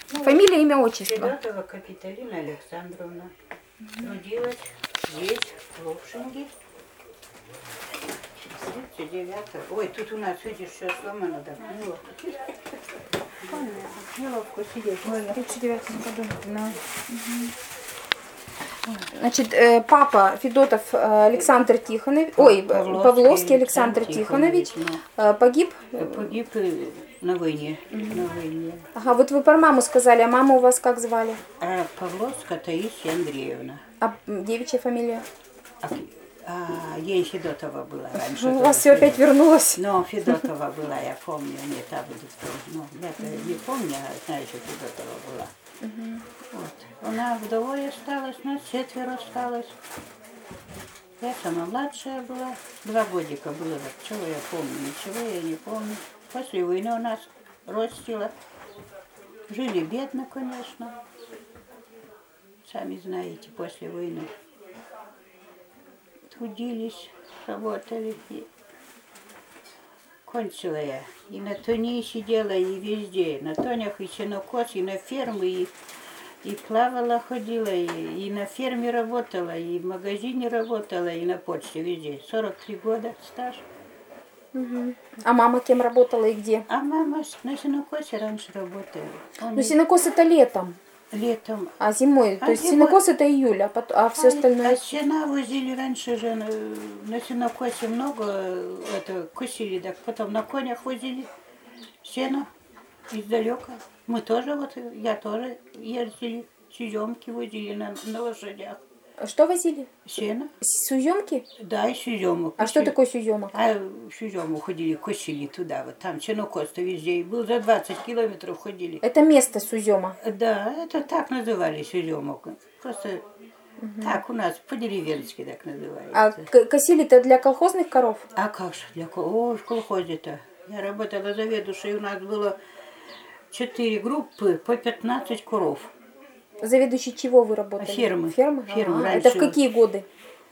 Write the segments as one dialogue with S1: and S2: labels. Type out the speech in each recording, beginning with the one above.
S1: Ну,
S2: Фамилия, имя, отчество.
S1: Федотова Капиталина Александровна. Трудилась здесь, в Лопшинге. 39-го. Ой, тут у нас, видишь, все сломано, да. Неловко сидеть.
S2: В 39 году.
S1: Ну.
S2: Значит, папа Федотов Александр Тихонович, ой, Павловский Александр Тихонович погиб?
S1: Погиб на войне. На войне.
S2: Ага, вот вы про маму сказали, а маму у вас как звали?
S1: А Павловская Таисия Андреевна.
S2: А девичья фамилия?
S1: Ей Федотова была раньше.
S2: У вас все опять вернулось.
S1: Но Федотова была, я помню, не та будет. Ну, я не помню, а знаю, что Федотова была. Вот. Она вдовой осталась, нас 4 осталось. Я самая младшая была. 2 годика было. Чего я помню? Ничего я не помню. После войны у нас ростила. Жили бедно, конечно. Сами знаете, после войны. Трудились, работали. И кончила я. И на тоне сидела, и везде. На тонях, и сенокос, и на фермы, и плавала, ходила, и на ферме работала, и в магазине работала, и на почте, везде. 43 года стаж.
S2: А мама кем работала и где?
S1: А мама на сенокосе раньше работала.
S2: Ну, сенокос это летом,
S1: Летом.
S2: а зимой. То есть
S1: зимой?
S2: сенокос это июль, а все остальное?
S1: А сена возили раньше же на сенокосе много, это косили, так потом на конях возили сено издалека. Мы тоже, вот я тоже ездили, суземки возили на лошадях.
S2: Что возили?
S1: Сено.
S2: Суземки?
S1: Да, и суземок.
S2: А что такое суземок?
S1: А в сузему ходили, косили туда, вот там сенокос-то везде, и был за 20 километров ходили.
S2: Это место сузема.
S1: Да, это так называли суземок. Просто так у нас по-деревенски так называется.
S2: А косили-то для колхозных коров?
S1: А как же для в колхозе-то? Я работала заведующей, у нас было 4 группы по 15 коров.
S2: Заведующий чего вы работали?
S1: Фермы.
S2: Фермы?
S1: Фермы
S2: Ага.
S1: раньше.
S2: Это в какие годы?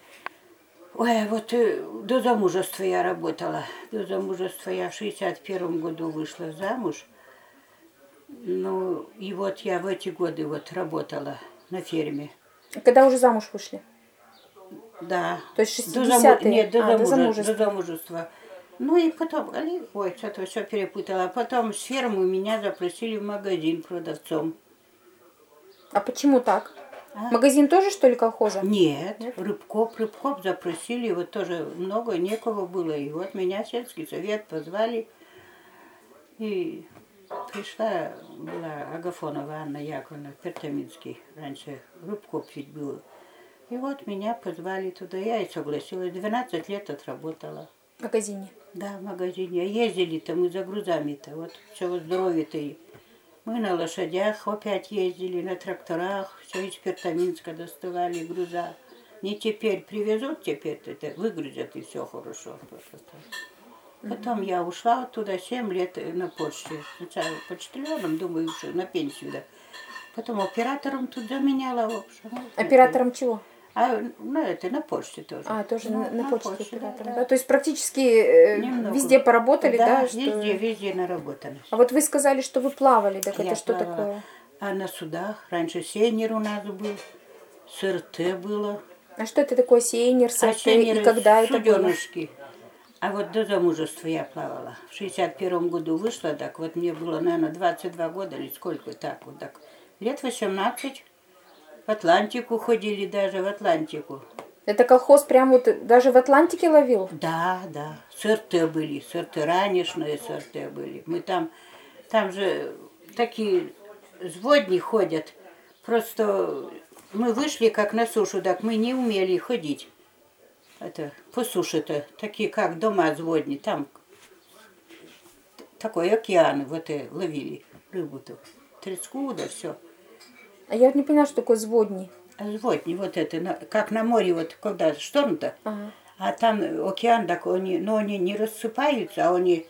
S1: Ой, вот до замужества я работала. До замужества я в 61 году вышла замуж. Ну, и вот я в эти годы вот работала на ферме.
S2: Когда уже замуж вышли?
S1: Да.
S2: То есть 60-е?
S1: Нет,
S2: до замужества.
S1: до замужества. Ну и потом, ой, что-то все перепутала. Потом с фермы меня запросили в магазин продавцом.
S2: А почему так? Магазин тоже, что ли, колхоза?
S1: Нет, Рыбкоп запросили, вот тоже много, некого было. И вот меня в сельский совет позвали. И пришла, была Агафонова Анна Яковлевна, Пертаминский, раньше Рыбкоп ведь был. И вот меня позвали туда, я и согласилась. 12 лет отработала.
S2: В магазине?
S1: Да, в магазине. А ездили-то мы за грузами-то, вот все здоровье-то. И мы на лошадях опять ездили, на тракторах, все из Пертаминска доставали груза. Не теперь привезут, теперь-то выгрузят, и все хорошо. Потом я ушла оттуда 7 лет на почте. Сначала почтальоном, думаю, что на пенсию, да. Потом оператором тут заменяла, в общем.
S2: Оператором чего?
S1: Ну, это на почте тоже.
S2: Тоже на почте оператором,
S1: да.
S2: да? То есть практически везде поработали, да?
S1: Везде наработались.
S2: А вот вы сказали, что вы плавали, так
S1: Я
S2: это что
S1: плавала.
S2: такое?
S1: А на судах раньше сейнер у нас был, СРТ было.
S2: А что это такое сейнер, СРТ,
S1: сейнеры
S2: и когда это было?
S1: суденышки. А вот до замужества я плавала. В 61 году вышла, так вот мне было, наверное, 22 года или сколько, так вот так. Лет 18. В Атлантику ходили даже, в Атлантику.
S2: Это колхоз прям вот даже в Атлантике ловил?
S1: Да, да. СРТ были, СРТ, ранешные СРТ были. Мы там же такие сводни ходят. Просто мы вышли как на сушу, так мы не умели ходить. Это по суше-то, такие как дома сводни. Там такой океан, вот и ловили рыбу-то. Треску, да все.
S2: А я вот не поняла, что такое сводни.
S1: Сводни, вот это, как на море, вот когда шторм-то.
S2: Ага.
S1: А там океан, так они не рассыпаются, а они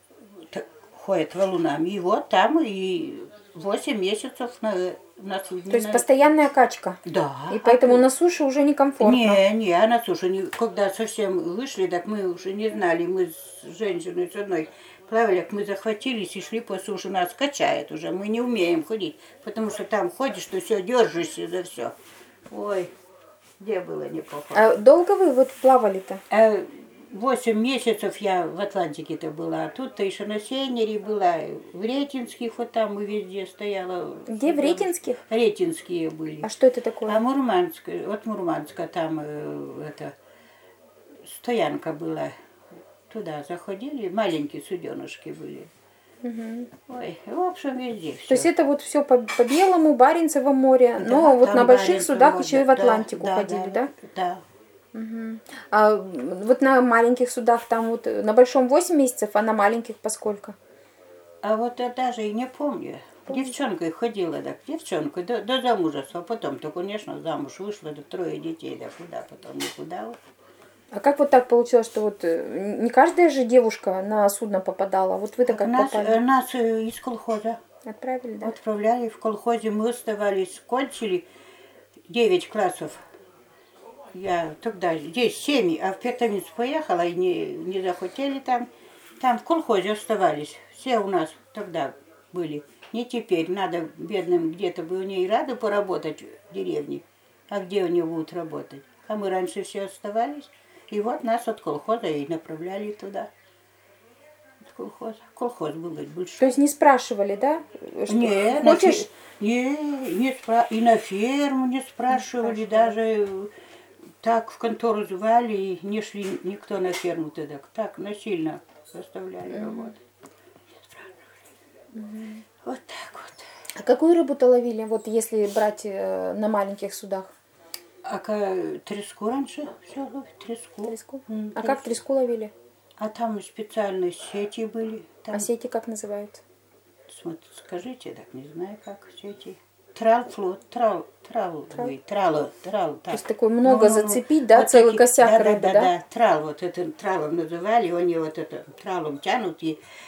S1: ходят валунами. И вот там и 8 месяцев на судне.
S2: То есть постоянная качка?
S1: Да.
S2: И поэтому на суше уже некомфортно?
S1: Не, а на суше, когда совсем вышли, так мы уже не знали, мы с женщиной, с одной Плавали, мы захватились и шли по суше, нас качает уже, мы не умеем ходить, потому что там ходишь, то все, держишься за все. Ой, где было неплохо.
S2: А долго вы вот плавали-то?
S1: 8 месяцев я в Атлантике-то была, а тут-то еще на Сейнере была, в Ретинских, вот там и везде стояла.
S2: Где, в Ретинских?
S1: Ретинские были.
S2: А что это такое?
S1: А Мурманск, от Мурманска там это стоянка была. Туда заходили, маленькие суденышки были. Ой, в общем, везде все.
S2: То есть это вот все по Белому, Баренцево море, но вот на больших судах еще и в Атлантику ходили, да?
S1: Да.
S2: А вот на маленьких судах там вот на большом 8 месяцев, а на маленьких поскольку?
S1: А вот я даже и не помню. Девчонкой ходила, так, девчонкой до замужества. Потом-то, конечно, замуж вышла, да 3 детей, да куда потом, никуда. Вот.
S2: А как вот так получилось, что вот не каждая же девушка на судно попадала? Вот вы-то как попали?
S1: Нас из колхоза
S2: Отправили, да?
S1: отправляли в колхозе. Мы оставались, кончили 9 классов. Я тогда здесь 7, а в Пертаминск поехала и не захотели там. Там в колхозе оставались. Все у нас тогда были. Не теперь. Надо бедным где-то бы у ней рады поработать в деревне. А где они будут работать? А мы раньше все оставались. И вот нас от колхоза и направляли туда. От колхоза. Колхоз был большой.
S2: То есть не спрашивали, да? Что,
S1: Не,
S2: хочешь?
S1: и на ферму не спрашивали, даже так в контору звали, и не шли никто на ферму тогда. Так насильно заставляли работать. Вот так вот.
S2: А какую рыбу-то ловили, вот если брать на маленьких судах?
S1: А треску раньше все ловит, треску.
S2: Треску? А как треску ловили?
S1: А там специальные сети были. Там,
S2: А сети как называются?
S1: скажите, так не знаю как сети. Трал-флот, трал.
S2: То есть такое много зацепить, да, вот целый косяк рыбы, да?
S1: Да, трал, вот это тралом называли, они вот это тралом тянут, и